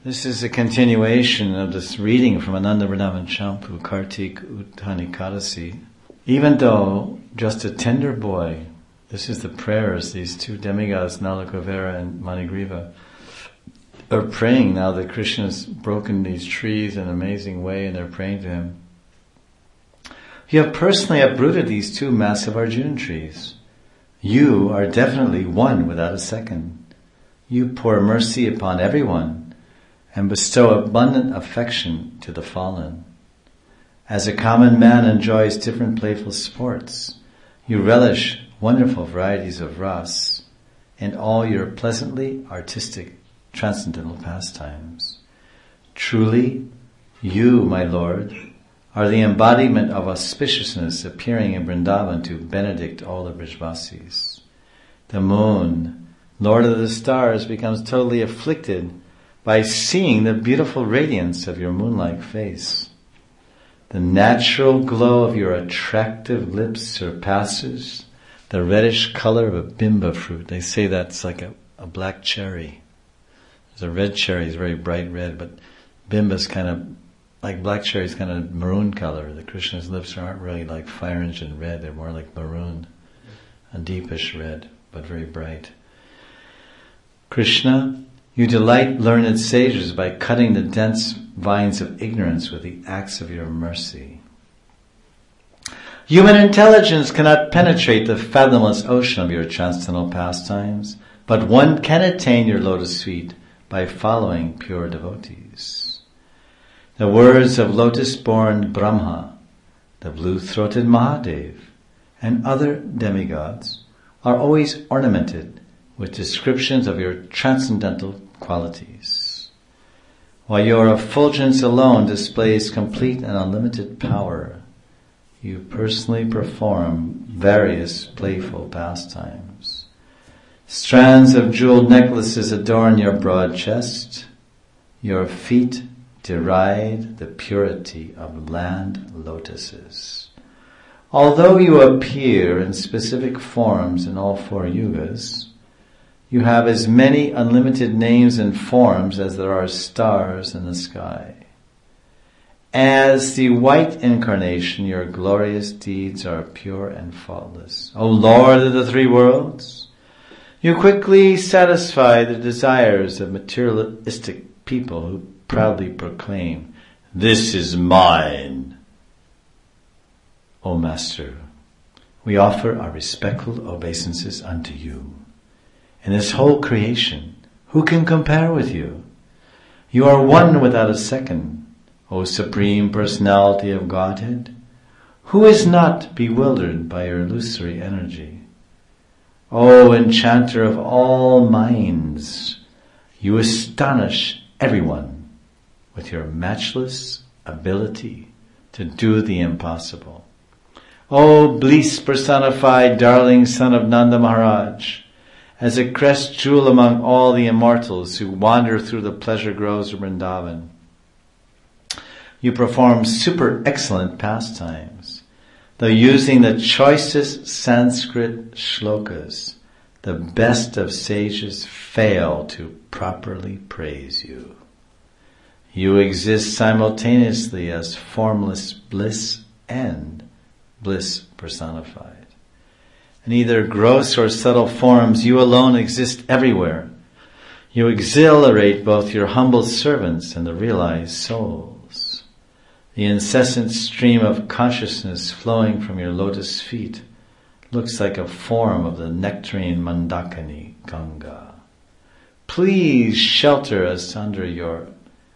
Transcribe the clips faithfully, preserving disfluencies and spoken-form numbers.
This is a continuation of this reading from Ananda Vrindavan Champu, Kartik Uttanikadasi. Even though just a tender boy, this is the prayers, these two demigods, Nalakuvera and Manigriva, are praying now that Krishna has broken these trees in an amazing way and they're praying to him. You have personally uprooted these two massive Arjuna trees. You are definitely one without a second. You pour mercy upon everyone and bestow abundant affection to the fallen. As a common man enjoys different playful sports, you relish wonderful varieties of ras in all your pleasantly artistic transcendental pastimes. Truly, you, my Lord, are the embodiment of auspiciousness appearing in Vrindavan to benedict all the Brijvasis. The moon, Lord of the stars, becomes totally afflicted by seeing the beautiful radiance of your moon-like face. The natural glow of your attractive lips surpasses the reddish color of a bimba fruit. They say that's like a, a black cherry. There's a red cherry, is very bright red, but bimba's kind of, like black cherry is kind of maroon color. The Krishna's lips aren't really like fire engine red, they're more like maroon, a deepish red, but very bright. Krishna, you delight learned sages by cutting the dense vines of ignorance with the axe of your mercy. Human intelligence cannot penetrate the fathomless ocean of your transcendental pastimes, but one can attain your lotus feet by following pure devotees. The words of lotus-born Brahma, the blue-throated Mahadev, and other demigods are always ornamented with descriptions of your transcendental qualities. While your effulgence alone displays complete and unlimited power, you personally perform various playful pastimes. Strands of jeweled necklaces adorn your broad chest. Your feet deride the purity of land lotuses. Although you appear in specific forms in all four yugas, you have as many unlimited names and forms as there are stars in the sky. As the white incarnation, your glorious deeds are pure and faultless. O Lord of the three worlds, you quickly satisfy the desires of materialistic people who proudly proclaim, "This is mine." O Master, we offer our respectful obeisances unto you. In this whole creation, who can compare with you? You are one without a second, O Supreme Personality of Godhead. Who is not bewildered by your illusory energy? O Enchanter of all minds, you astonish everyone with your matchless ability to do the impossible. O Bliss personified darling son of Nanda Maharaj, as a crest jewel among all the immortals who wander through the pleasure groves of Vrindavan, you perform super excellent pastimes. Though using the choicest Sanskrit shlokas, the best of sages fail to properly praise you. You exist simultaneously as formless bliss and bliss personified. In either gross or subtle forms, you alone exist everywhere. You exhilarate both your humble servants and the realized souls. The incessant stream of consciousness flowing from your lotus feet looks like a form of the nectarine Mandakini Ganga. Please shelter us under your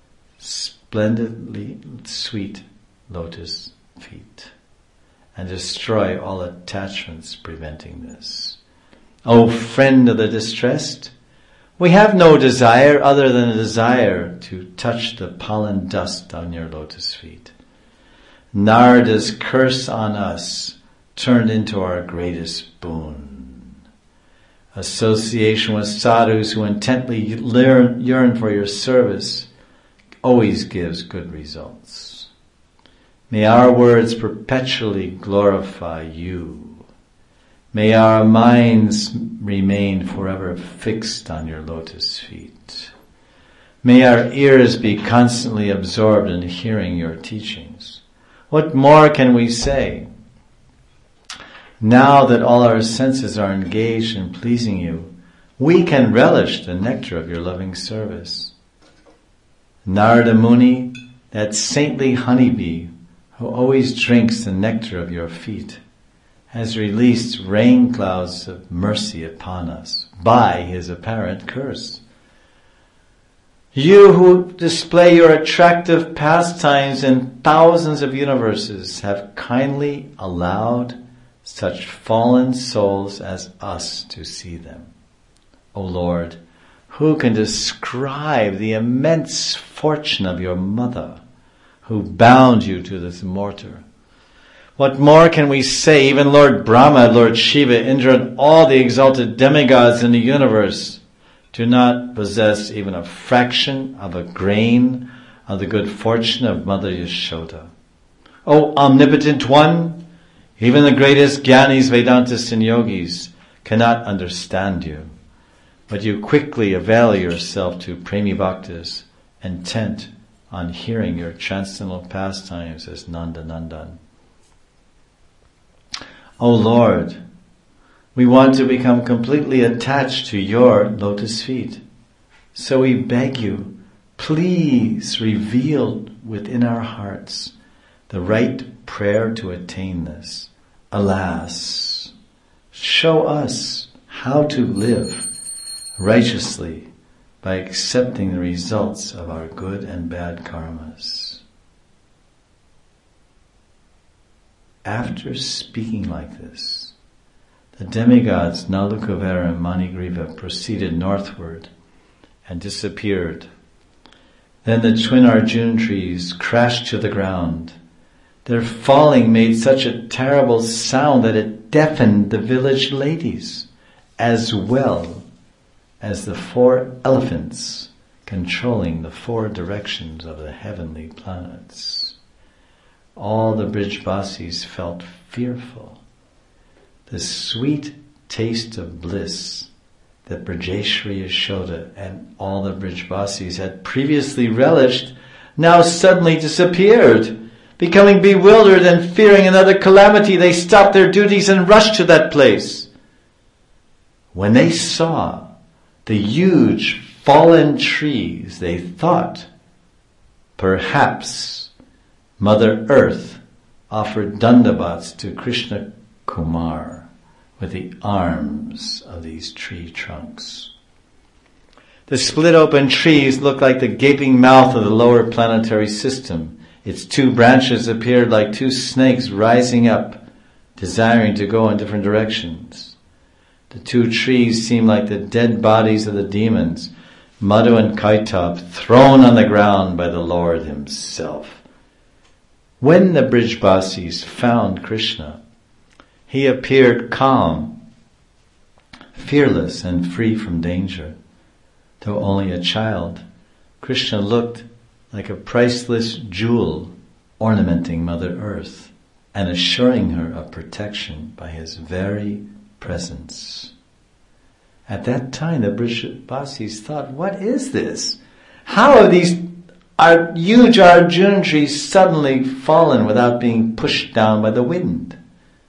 splendidly sweet lotus feet and destroy all attachments preventing this. O friend of the distressed, we have no desire other than a desire to touch the pollen dust on your lotus feet. Narada's curse on us turned into our greatest boon. Association with sadhus who intently yearn for your service always gives good results. May our words perpetually glorify you. May our minds remain forever fixed on your lotus feet. May our ears be constantly absorbed in hearing your teachings. What more can we say? Now that all our senses are engaged in pleasing you, we can relish the nectar of your loving service. Narada Muni, that saintly honeybee who always drinks the nectar of your feet, has released rain clouds of mercy upon us by his apparent curse. You who display your attractive pastimes in thousands of universes have kindly allowed such fallen souls as us to see them. O Lord, who can describe the immense fortune of your mother, who bound you to this mortar? What more can we say? Even Lord Brahma, Lord Shiva, Indra, and all the exalted demigods in the universe do not possess even a fraction of a grain of the good fortune of Mother Yashoda. O omnipotent one, even the greatest Gyanis, Vedantists, and Yogis cannot understand you, but you quickly avail yourself to Premi Bhaktas, intent on hearing your transcendental pastimes as Nanda Nandan. O Lord, we want to become completely attached to your lotus feet. So we beg you, please reveal within our hearts the right prayer to attain this. Alas, show us how to live righteously by accepting the results of our good and bad karmas. After speaking like this, the demigods Nala Kuvera and Manigriva proceeded northward and disappeared. Then the twin Arjun trees crashed to the ground. Their falling made such a terrible sound that it deafened the village ladies, as well as the four elephants controlling the four directions of the heavenly planets. All the Brijbasis felt fearful. The sweet taste of bliss that Brajeshwari Yashoda and all the Brijbasis had previously relished now suddenly disappeared. Becoming bewildered and fearing another calamity, they stopped their duties and rushed to that place. When they saw the huge fallen trees, they thought perhaps Mother Earth offered dandavats to Krishna Kumar with the arms of these tree trunks. The split open trees looked like the gaping mouth of the lower planetary system. Its two branches appeared like two snakes rising up, desiring to go in different directions. The two trees seemed like the dead bodies of the demons, Madhu and Kaitab, thrown on the ground by the Lord himself. When the Brijbasis found Krishna, he appeared calm, fearless and free from danger. Though only a child, Krishna looked like a priceless jewel ornamenting Mother Earth and assuring her of protection by his very presence. At that time, the Brijbasis thought, what is this? How have these our huge Arjun trees suddenly fallen without being pushed down by the wind?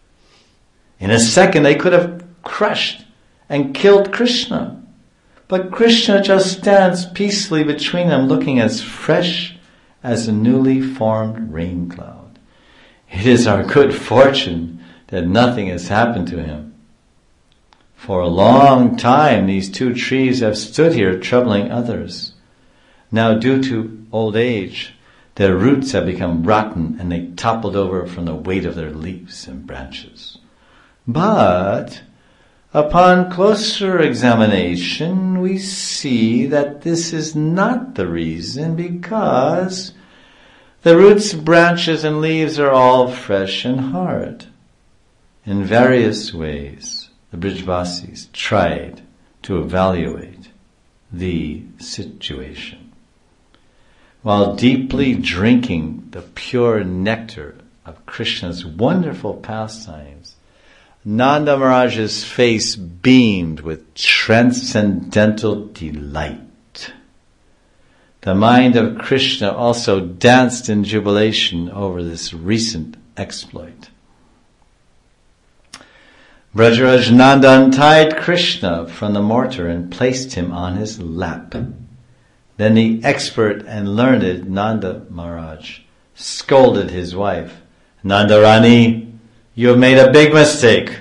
In a second, they could have crushed and killed Krishna. But Krishna just stands peacefully between them, looking as fresh as a newly formed rain cloud. It is our good fortune that nothing has happened to him. For a long time, these two trees have stood here troubling others. Now, due to old age, their roots have become rotten and they toppled over from the weight of their leaves and branches. But upon closer examination, we see that this is not the reason, because the roots, branches, and leaves are all fresh and hard. In various ways, the Brijbasis tried to evaluate the situation. While deeply drinking the pure nectar of Krishna's wonderful pastimes, Nanda Maharaj's face beamed with transcendental delight. The mind of Krishna also danced in jubilation over this recent exploit. Brajaraj Nanda untied Krishna from the mortar and placed him on his lap. Then the expert and learned Nanda Maharaj scolded his wife, "Nanda Rani, you have made a big mistake."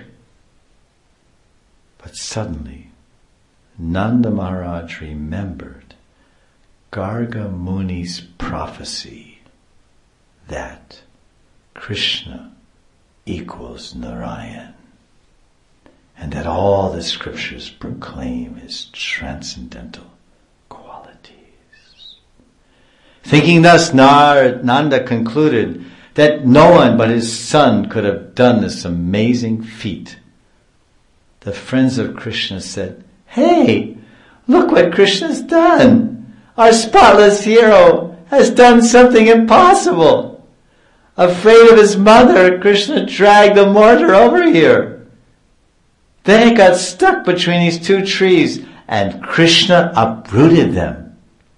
But suddenly, Nanda Maharaj remembered Garga Muni's prophecy that Krishna equals Narayan, and that all the scriptures proclaim his transcendental qualities. Thinking thus, Nanda concluded that no one but his son could have done this amazing feat. The friends of Krishna said, "Hey, look what Krishna's done! Our spotless hero has done something impossible. Afraid of his mother, Krishna dragged the mortar over here. Then it got stuck between these two trees, and Krishna uprooted them."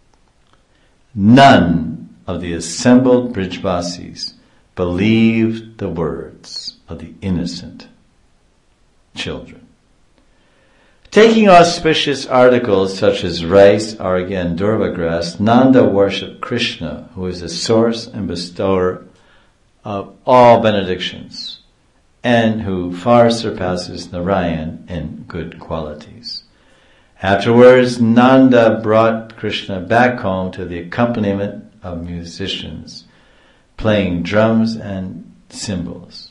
None of the assembled Brijvasis believed the words of the innocent children. Taking auspicious articles such as rice or again durva grass, Nanda worshipped Krishna, who is the source and bestower of all benedictions, and who far surpasses Narayan in good qualities. Afterwards, Nanda brought Krishna back home to the accompaniment of musicians, playing drums and cymbals.